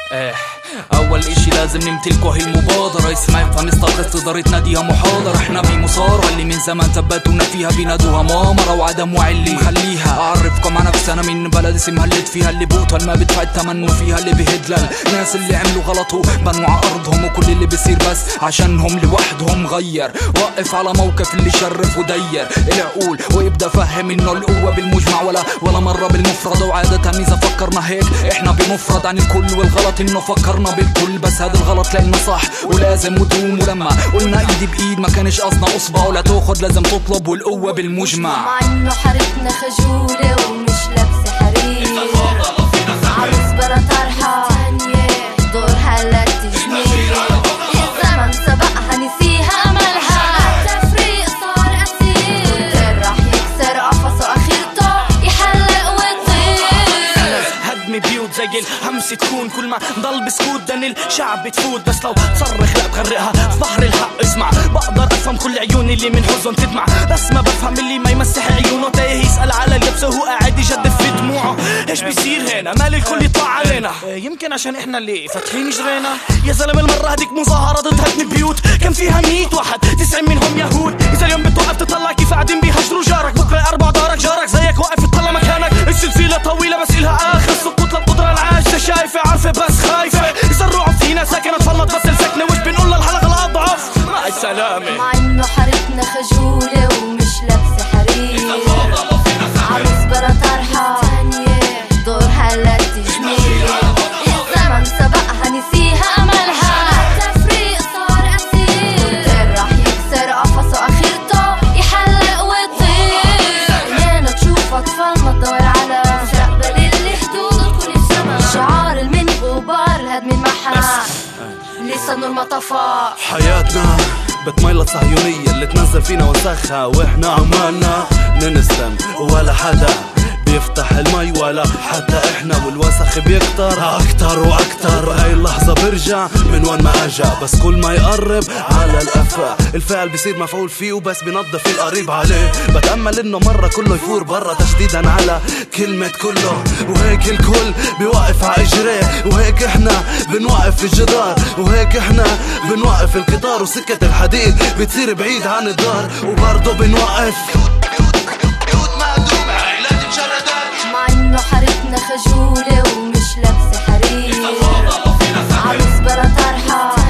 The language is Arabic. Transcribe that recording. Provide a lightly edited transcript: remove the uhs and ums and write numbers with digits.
اول اشي لازم نمتلكه هي المبادرة. اسمع افهم استغرق إدارة ناديها محاضرة. احنا بمصارعة اللي من زمان ثبتونا فيها بينادوها مامرة وعدم وعي اللي مخليها. اعرفكم عن نفسي انا من بلد اسمها اللي فيها اللي بوتها ما بدفع الثمن وفيها اللي بهدلن. الناس اللي عملوا غلطوا بنوا على ارضهم وكل اللي بيصير بس عشانهم لوحدهم غير. وقف على موقف اللي شرف ودير العقول ويبدا فهم انه القوة بالمجمع ولا مرة بالمفرد. وعادة اذا فكرنا هيك احنا بمفرد عن الكل والغلط انه فكرنا بالكل. بس هذا الغلط لانه صح ولازم ندوم. ولما قلنا ايدي بايد ما كانش قصدنا اصبع ولا تاخد لازم تطلب والقوة بالمجمع. مع انه حارتنا خجولة ومش لابسة حرير عروس بلا طرحة دورها لا تجنيه. الزمن سبقها نسيها املها التفريق صار اسير راح يكسر قفصه اخرته يحلق ويطير. هدم بيوت زي الهمس تكون كل ما ضل بسكوت دن الشعب بتفوت. بس لو تصرخ لا تغرقها في بحر الحق. اسمع بقدر افهم كل عيون اللي من حزن تدمع بس ما بفهم اللي ما يمسح عيونه تايه يسأل على اللبسه وهو قاعد يجدف في دموعه. ايش بيصير هنا مال الكل يطلع علينا؟ يمكن عشان احنا اللي فاتحين جرينا. يا زلمه المره هديك مظاهره ضد هدم بيوت كان فيها 100 واحد 90 منهم يهود. اذا اليوم بتوقف تطلع كيف قاعدين بيهجروا جارك بكره 4 دارك جارك زيك واقف تطلع مكانك. السلسله طويله بس إلها اخر سقوط للقدره العاجزه شايفه عارفه بس خايفه يزرعوا فينا ساكنه تفلط بس السكنه وش بنقول للحلقه الاضعف مع السلامه. مع انه حارتنا خجوله ومش لابسه حرير عروس بلا طرحه دورها لا تجنيه. الزمن سبقها نسيها املها التفريق صار اسير راح يكسر قفصه اخرته يحلق ويطير. لينا تشوف اطفالنا تدور على مستقبل اللي حدود كل الزمن. شعار من غبار الهدم المحا لسه النور ما طفى. حياتنا بتميلة صهيونية اللي تنزل فينا وسخها واحنا عمالنا ننسم ولا حدا بيفتح المي ولا حتى احنا والوسخ بيكتر اكتر واكتر. بهاي اللحظة برجع من وين ما اجا بس كل ما يقرب على الافاق الفعل بيصير مفعول فيه وبس بينظف القريب عليه. بتأمل انه مرة كله يفور برا تشديدا على كلمة كله وهيك الكل بيوقف ع اجريه وهيك احنا بنوقف الجدار وهيك احنا بنوقف القطار وسكة الحديد بتصير بعيد عن الدار وبرضه بنوقف. مع انه حارتنا خجولة ومش لابسة حرير عروس بلا طرحة